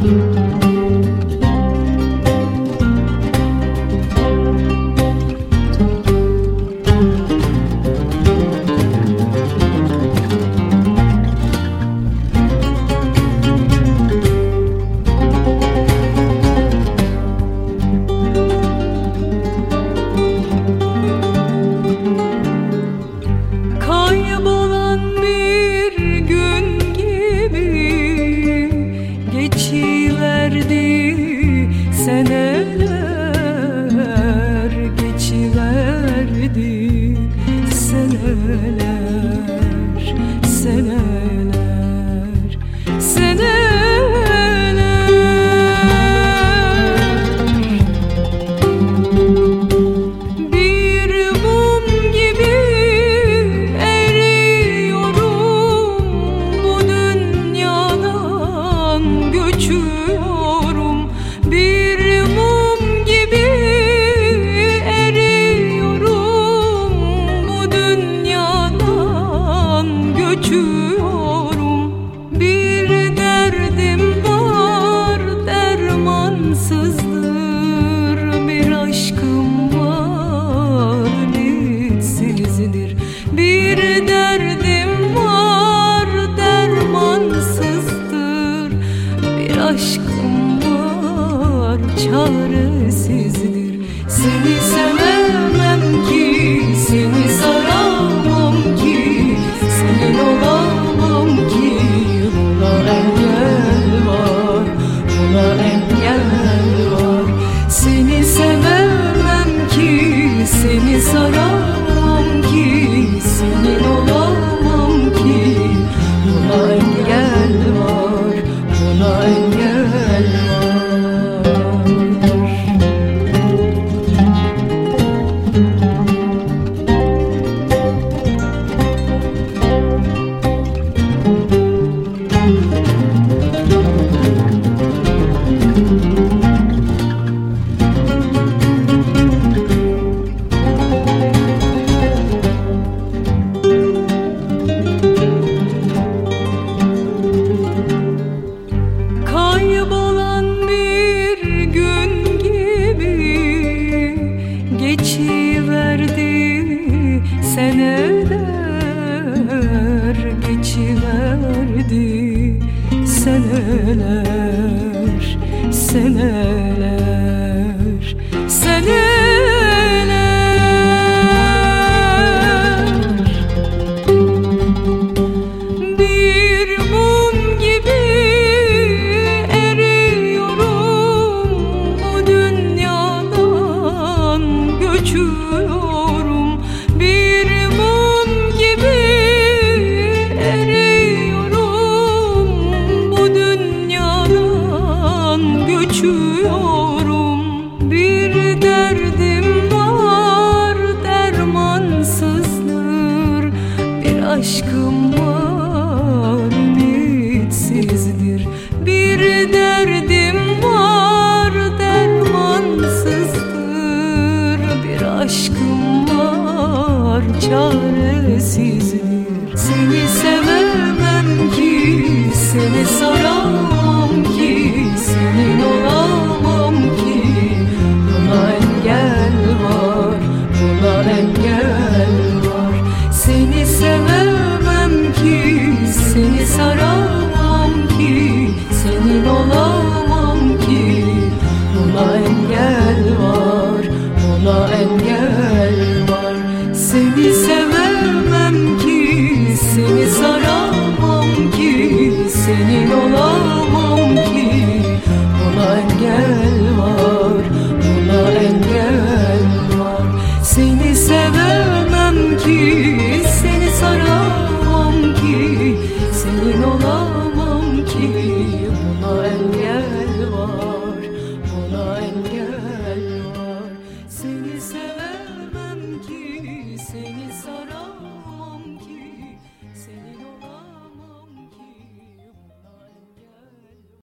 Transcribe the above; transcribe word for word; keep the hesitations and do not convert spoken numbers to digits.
Seneler geçiverdi, seneler, seneler, seneler. Bir mum gibi eriyorum, bu dünyadan göçüyorum. Bir mum gibi eriyorum, bu dünyadan göçüyorum. Bir derdim var, dermansızdır. Bir aşkım var, ümitsizdir. Bir derdim var, dermansızdır. Bir aşkım çaresizdir. Seni sevemem ki, seni saramam ki, senin olamam ki. Buna engel var, buna engel var. Seni sevemem ki, seni saramam ki, senin olamam ki. Buna engel var, buna engel var. Kaybolan bir gün gibi geçiverdi, seneler geçiverdi, seneler, seneler, seneler. Bir mum gibi göçüyorum. Bir mum gibi eriyorum, bu dünyadan göçüyorum. Bir derdim var, dermansızdır. Bir aşkım var, ümitsizdir. Bir derdim var, dermansızdır. Bir aşkım var, çare